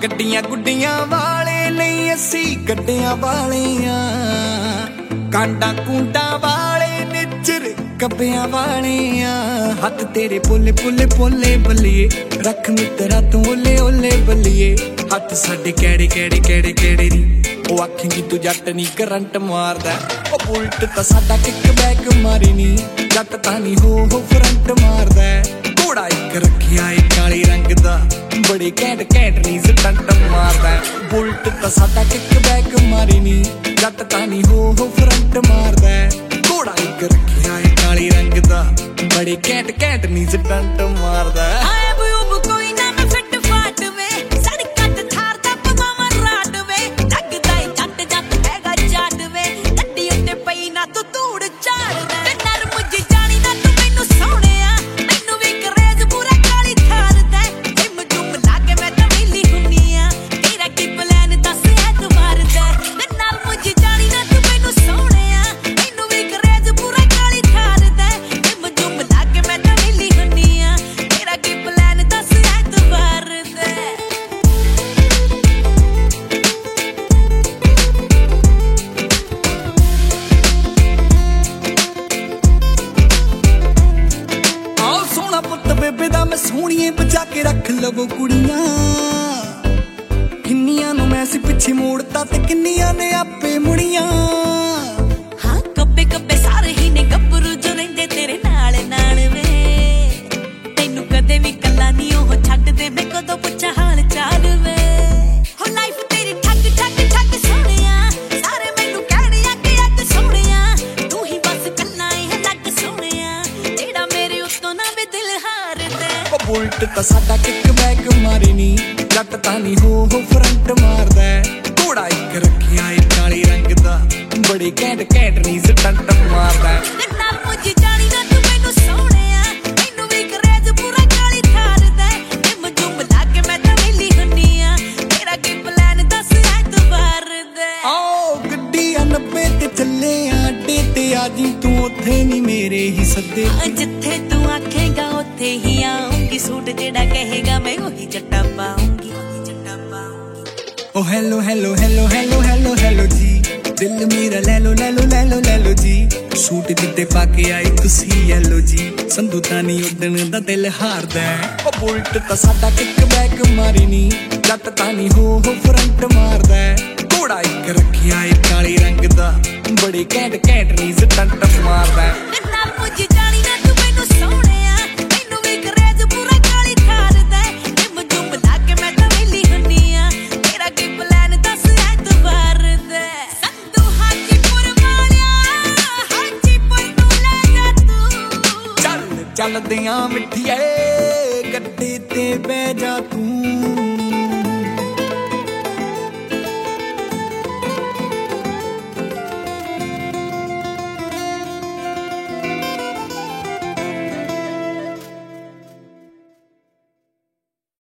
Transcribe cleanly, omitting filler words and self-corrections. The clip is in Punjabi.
ਗੱਡੀਆਂ ਗੁੱਡੀਆਂ ਵਾਲੇ ਨਹੀਂ ਅਸੀਂ ਗੱਡਿਆਂ ਵਾਲਿਆਂ ਕਾਂਡਾ ਕੁੰਡਾ ਵਾਲੇ ਨਿਚਰ ਕੱਬਿਆਂ ਵਾਲਿਆਂ ਹੱਥ ਤੇਰੇ ਪੁੱਲੇ ਪੁੱਲੇ ਪੁੱਲੇ ਬੱਲੀਏ ਰੱਖ ਮਿੱਤਰਾ ਤੂੰ ਓਲੇ ਓਲੇ ਬੱਲੀਏ ਹੱਥ ਸਾਡੇ ਕਿਹੜੇ ਕਿਹੜੇ ਕਿਹੜੇ ਕਿਹੜੇ ਨੀ ਉਹ ਆਖੇਂਗੀ ਤੂੰ ਜੱਟ ਨੀ ਕਰੰਟ ਮਾਰਦਾ ਉਹ ਬੁਲਟ ਤਾਂ ਸਾਡਾ ਕਿੱਕ ਬੈਕ ਮਾਰੀ ਨੀ ਜੱਟ ਤਾਂ ਨੀ ਹੋ ਫਰੰਟ ਮਾਰਦਾ ਘੋੜਾ ਇੱਕ ਰੱਖਿਆ ਏ ਕਾਲੇ ਰੰਗ ਦਾ ਬੜੇ ਘੈਂਟ ਘੈਂਟ ਨੀ ਸਟੰਟ ਮਾਰਦਾ ਬੁਲਟ ਤਾਂ ਸਾਡਾ ਕਿੱਕ ਬੈਕ ਮਾਰੀ ਨੀ ਜੱਟ ਤਾਂ ਨੀ ਹੋ ਫਰੰਟ ਮਾਰਦਾ ਘੋੜਾ ਇੱਕ ਰੱਖਿਆ ਏ ਕਾਲੇ ਰੰਗ ਦਾ ਬੜੇ ਘੈਂਟ ਘੈਂਟ ਨੀ ਸਟੰਟ ਮਾਰਦਾ ਬੇਬੇ ਦਾ ਮੈਂ ਸੋਹਣੀਏ ਬਚਾ ਕੇ ਰੱਖ ਲਵੋ ਕੁੜੀਆਂ ਕਿੰਨੀਆਂ ਨੂੰ ਮੈਂ ਸੀ ਪਿੱਛੇ ਮੋੜਤਾ ਤੇ ਕਿੰਨੀਆਂ ਨੇ ਆਪੇ ਮੁੜੀਆਂ ਹਾਂ ਕੱਬੇ ਕੱਬੇ ਸਾਰੇ ਹੀ ਨੇ ਗੱਭਰੂ ਜੋ ਰਹਿੰਦੇ ਤੇਰੇ ਨਾਲ ਨਾਲ ਵੇ ਤੈਨੂੰ ਕਦੇ ਵੀ ਕੱਲਾ ਨਹੀਂ ਉਹ ਛੱਡਦੇ ਮੈਂ ਕਦੋਂ ਪੁੱਛਾਂ ਹਾਲ ਚਾਲ ਵੇ ਹੋ ਲਾਈਫ ਤੇਰੀ ਠੱਗ ਠੱਗ ਠੱਗ ਸੋਹਣਿਆ ਸਾਰੇ ਮੈਨੂੰ ਕਹਿਣ ਅੱਗ ਸੋਹਣਿਆ ਤੂੰ ਹੀ ਬਸ ਕੱਲਾ ਏ ਲੱਗ ਸੋਹਣਿਆ ਜਿਹੜਾ ਮੇਰੇ ਉੱਤੋਂ ਨਾ ਵੇ ਦਿਲ ਬੁਲਟ ਤਾਂ ਸਾਡਾ ਕਿੱਕ ਬੈਕ ਮਾਰੀ ਨੀ ਜੱਟ ਤਾਂ ਨੀ ਹੋ ਫਰੰਟ ਮਾਰਦਾ ਘੋੜਾ ਇੱਕ ਰੱਖਿਆ ਏ ਕਾਲੇ ਰੰਗ ਦਾ ਬੜੇ ਘੈਂਟ ਘੈਂਟ ਨੀ ਸਟੰਟ ਮਾਰਦਾ ਨਾਲ ਮੁੱਝ ਜਾਣੀ ਨਾ ਤੂੰ ਮੈਨੂੰ ਸੋਹਣਿਆ ਮੈਨੂੰ ਵੀ ਕਰੇਜ ਪੂਰਾ ਕਾਲੀ ਥਾਰਦਾ ਜਿਮ ਜੁਮ ਲਾ ਕੇ ਮੈਂ ਤਾਂ ਵੇਲੀ ਹੁੰਨੀ ਆ ਤੇਰਾ ਕੀ ਪਲਾਨ ਦੱਸ ਐਤਵਾਰ ਦਾ ਆਓ ਗੱਡੀਆਂ 90 ਤੇ ਚੱਲੇ ਆ ਅੱਡੇ ਤੇ ਆ ਜੀ ਤੂੰ ਉੱਥੇ ਨੀ ਮੇਰੇ ਹੀ ਸੱਦੇ ਜਿੱਥੇ ਤੂੰ ਆਖੇਗਾ ਉੱਥੇ ਹੀ ਆਉਂਗੀ ਸੂਟ ਜਿਹੜਾ ਕਹੇਗਾ ਮੈਂ ਉਹੀ ਜੱਟਾ ਪਾਉਂਗੀ ਓ hello hello hello hello hello hello ਜੀ ਦਿਲ ਮੇਰਾ ਲੈ ਲੋ ਲੈ ਲੋ ਲੈ ਲੋ ਲੈ ਲੋ ਜੀ ਸੂਟ ਜਿੱਤੇ ਪਾ ਕੇ ਆਈ ਤੁਸੀਂ ਯੈਲੋ ਜੀ ਸੰਧੂ ਤਾਂ ਨੀ ਉੱਡਣ ਦਾ ਦਿਲ ਹਾਰਦਾ ਓ ਬੁਲਟ ਤਾਂ ਸਾਡਾ ਕਿੱਕ ਬੈਕ ਮਾਰੀ ਨੀ ਜੱਟ ਤਾਂ ਨੀ ਹੋ ਫਰੰਟ ਮਾਰਦਾ ਘੋੜਾ ਇੱਕ ਰੱਖਿਆ ਏ ਕਾਲੇ ਰੰਗ ਦਾ ਬੜੇ ਘੈਂਟ ਘੈਂਟ ਨੀ ਸਟੰਟ ਮਾਰਦਾ ਨਾਲ ਮੁੱਝ ਜਾਣੀ ਨਾ ਤੂੰ ਮੈਨੂੰ ਸੋਹਣਿਆ ਮੈਨੂੰ ਵੀ ਕਰੇਜ ਪੂਰਾ ਕਾਲੀ ਥਾਰਦਾ ਜਿਮ ਜੁਮ ਲਾ ਕੇ ਮੈਂ ਤਾਂ ਵੇਲੀ ਹੁੰਨੀ ਆ ਤੇਰਾ ਕੀ ਪਲਾਨ ਦੱਸ ਐਤਵਾਰ ਦਾ ਸੰਧੂ ਹਾਜੀਪੁਰ ਵਾਲਿਆ ਹਾਜੀਪੁਰ ਨੂੰ ਲੈ ਜਾ ਤੂੰ ਚੱਲ ਚੱਲਦਿਆਂ ਮਿੱਠੀਏ ਗੱਡੀ ਤੇ ਬਹਿ ਜਾ ਤੂੰ